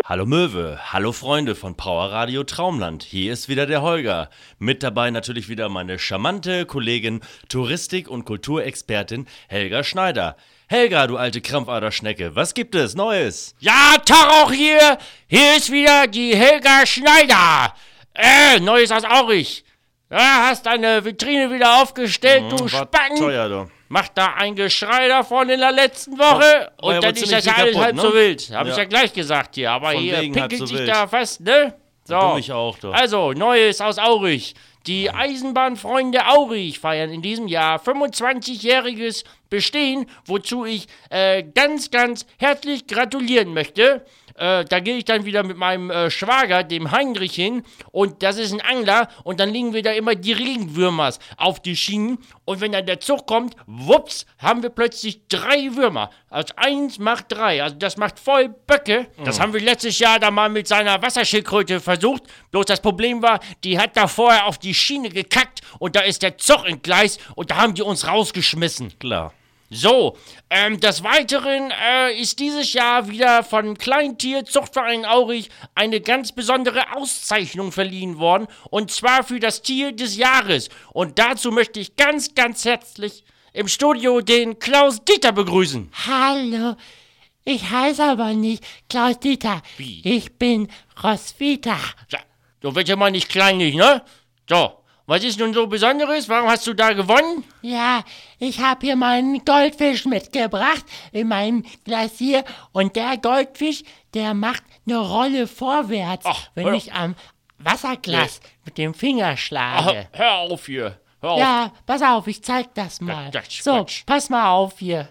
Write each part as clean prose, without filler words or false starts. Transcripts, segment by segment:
Hallo Möwe, hallo Freunde von Power Radio Traumland, hier ist wieder der Holger. Mit dabei natürlich wieder meine charmante Kollegin, Touristik- und Kulturexpertin Helga Schneider. Helga, du alte Krampfaderschnecke, was gibt es Neues? Ja, Tag auch hier! Hier ist wieder die Helga Schneider! Neues aus Aurich. Ja, hast deine Vitrine wieder aufgestellt, du Spacken! Teuer, du. Macht da ein Geschrei davon in der letzten Woche War ja und dann wohl ist das ja ziemlich alles kaputt, halb ne? so wild. Hab ich Ja. ja gleich gesagt hier, aber Von hier wegen halb pinkelt so sich wild. da fast, ne? So. Du mich auch, du. Also, Neues aus Aurich. Die Eisenbahnfreunde Aurich feiern in diesem Jahr 25-jähriges Bestehen, wozu ich ganz, ganz herzlich gratulieren möchte. Da gehe ich dann wieder mit meinem Schwager, dem Heinrich, hin. Und das ist ein Angler. Und dann legen wir da immer die Regenwürmers auf die Schienen. Und wenn dann der Zug kommt, wups, haben wir plötzlich 3 Würmer. Also 1 macht 3. Also das macht voll Böcke. Das haben wir letztes Jahr da mal mit seiner Wasserschildkröte versucht. Bloß das Problem war, die hat da vorher auf die Schiene gekackt. Und da ist der Zug entgleist. Und da haben die uns rausgeschmissen. Klar. So, des Weiteren ist dieses Jahr wieder von Kleintierzuchtverein Aurich eine ganz besondere Auszeichnung verliehen worden. Und zwar für das Tier des Jahres. Und dazu möchte ich ganz, ganz herzlich im Studio den Klaus Dieter begrüßen. Hallo, ich heiße aber nicht Klaus Dieter. Wie? Ich bin Roswitha. Ja, du wirst ja mal nicht kleinlich, ne? So, was ist nun so Besonderes? Warum hast du da gewonnen? Ja, ich habe hier meinen Goldfisch mitgebracht in meinem Glas hier. Und der Goldfisch, der macht eine Rolle vorwärts, Ach, wenn hör- ich am Wasserglas mit dem Finger Ach, schlage. hör auf hier. Hör auf. Ja, pass auf, ich zeig das mal. Das ist So, Quatsch. pass mal auf hier.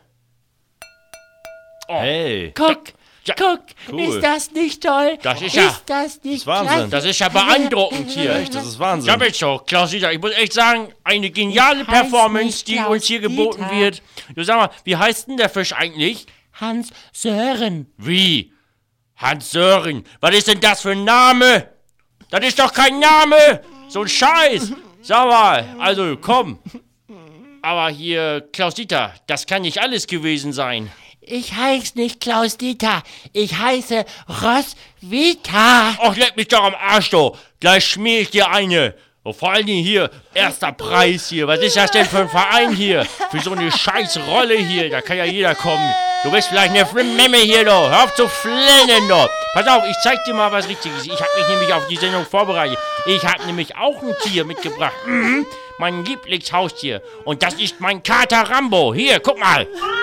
Hey, Guck, Ja, guck, cool. ist das nicht toll? Das ist ja- das nicht Wahnsinn. klasse? Das ist ja beeindruckend hier. echt, das ist Wahnsinn. Ja, Mensch, doch, Klaus Dieter, ich muss echt sagen, eine geniale Ich heiß Performance, nicht die Klaus uns hier geboten Dieter. wird. Du sag mal, wie heißt denn der Fisch eigentlich? Hans Sören. Wie? Hans Sören. Was ist denn das für ein Name? Das ist doch kein Name. So ein Scheiß. Sag mal, also komm. Aber hier, Klaus Dieter, das kann nicht alles gewesen sein. Ich heiße nicht Klaus Dieter, ich heiße Roswitha. Ach, leck mich doch am Arsch, du. Gleich schmier ich dir eine. Oh, vor allen Dingen hier, erster Preis hier. Was ist das denn für ein Verein hier? Für so eine scheiß Rolle hier, da kann ja jeder kommen. Du bist vielleicht eine Memme hier, du. Hör auf zu flennen, du. Pass auf, ich zeig dir mal was Richtiges. Ich habe mich nämlich auf die Sendung vorbereitet. Ich habe nämlich auch ein Tier mitgebracht. Mein Lieblingshaustier. Und das ist mein Kater Rambo. Hier, guck mal.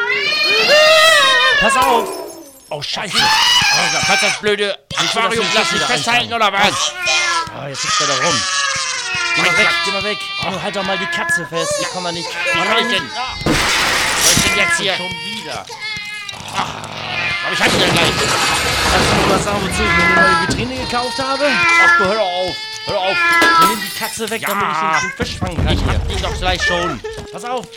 Pass auf. Oh, scheiße. Oh, da kannst das blöde Aquariumglas nicht festhalten, oder was? Ah, jetzt sitzt er da rum. Geh mal weg. Oh, halt doch mal die Katze fest. Ich komm mal nicht. Wie kann ich denn? Was ist denn jetzt hier? Schon wieder. Aber ich hatte den gleich. Kannst du mir was sagen, wozu ich mir eine neue Vitrine gekauft habe? Ach du, hör doch auf. Hör doch auf. Nimm die Katze weg, Ja. damit ich den Fisch fangen kann. Ich hab den doch gleich schon. Pass auf.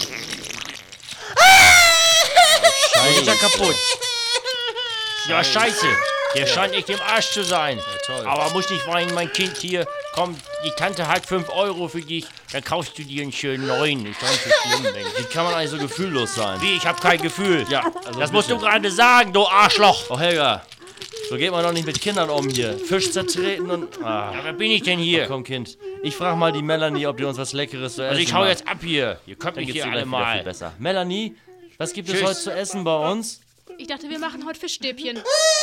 Der ist ja kaputt. Ja, scheiße. Der scheint echt im Arsch zu sein. toll. Aber muss nicht weinen, mein Kind hier. Komm, die Tante hat 5 Euro für dich. Dann kaufst du dir einen schönen neuen. Ist doch nicht so schlimm, Mensch. Wie kann man eigentlich so gefühllos sein? Wie, ich hab kein Gefühl. Ja, also Das musst du bitte. gerade sagen, du Arschloch. Oh, Helga. So geht man doch nicht mit Kindern um hier. Fisch zertreten und... Ah. Ja, wer bin ich denn hier? Komm, Kind. Ich frag mal die Melanie, ob die uns was Leckeres zu essen Also ich hau macht. jetzt ab hier. Ihr könnt Dann mich geht's hier dir alle gleich wieder viel mal. besser. Melanie, was gibt es Tschüss. heute zu essen bei uns? Ich dachte, wir machen heute Fischstäbchen.